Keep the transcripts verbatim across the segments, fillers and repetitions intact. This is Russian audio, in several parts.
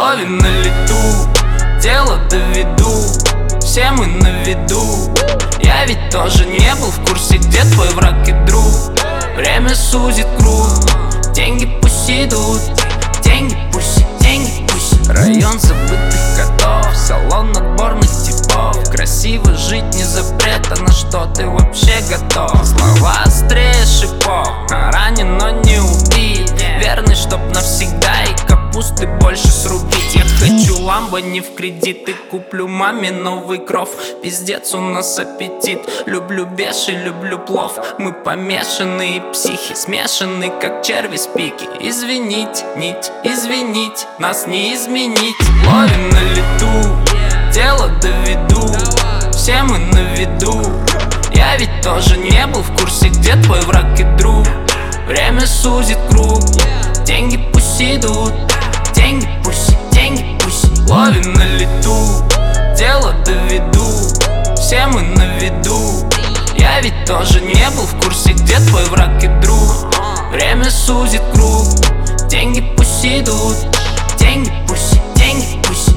Ловим на лету, дело доведу, все мы на виду. Я ведь тоже не был в курсе, где твой враг и друг. Время сузит круг, деньги пусть идут, деньги пусть, деньги пусть. Район забытых котов, салон отборных типов. Красиво жить не запрет, а на что ты вообще готов? Слова острее шипов, а ранен, но не убит. Верный, чтоб навсегда, и капусты больше срубить. Я хочу ламбо не в кредит, и куплю маме новый кров. Пиздец, у нас аппетит. Люблю беши, люблю плов. Мы помешанные психи, смешанные, как черви с пики. Извинить, нить, извинить, нас не изменить. Ловим на лету, дело доведу, все мы на виду. Я ведь тоже не был в курсе, где твой враг и друг. Время сузит круг, деньги пусть идут, деньги пусть, деньги пусть. Ловим на лету, дело доведу, все мы на виду. Я ведь тоже не был в курсе, где твой враг и друг. Время сузит круг, деньги пусть идут, деньги пусть, деньги пусть.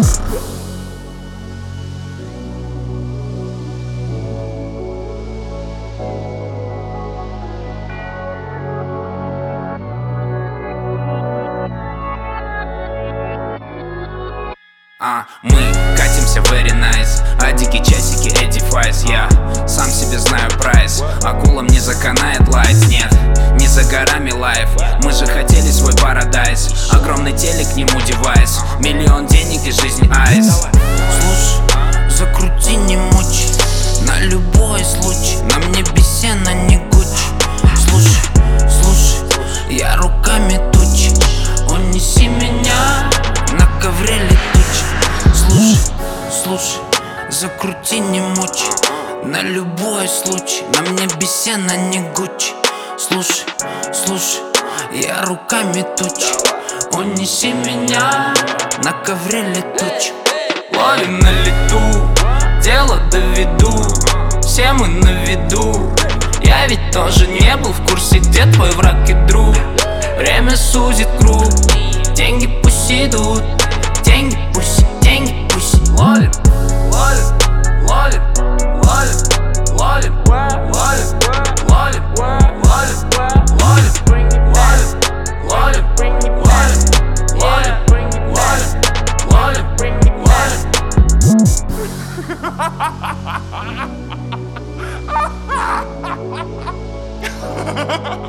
А, мы катимся very nice, а дикие часики эти файс. Я сам себе знаю прайс, акулам не заканает лайт. Нет, не за горами лайф, мы же хотели свой парадайз. Огромный телек, к нему девайс, миллион денег и жизнь айс. Слушай, закрути, не мучи, на любой случай. На мне бесена, не Гуччи. Слушай, слушай, я руками тучи, унеси меня на ковре летучий. Слушай, слушай, закрути, не мучи, на любой случай. На мне бесена, не Гуччи. Слушай, слушай, я руками тучи, унеси меня на ковре летучем. Ловим на лету, дело доведу, все мы на виду. Я ведь тоже не был в курсе, где твой враг и друг. Время сузит круг, деньги пусть идут, деньги пусть, деньги пусть. Ловим, ловим, ловим, ловим, ловим, ловим, ловим, ловим, ловим, ловим, ловим, ловим, ловим, ловим, ловим.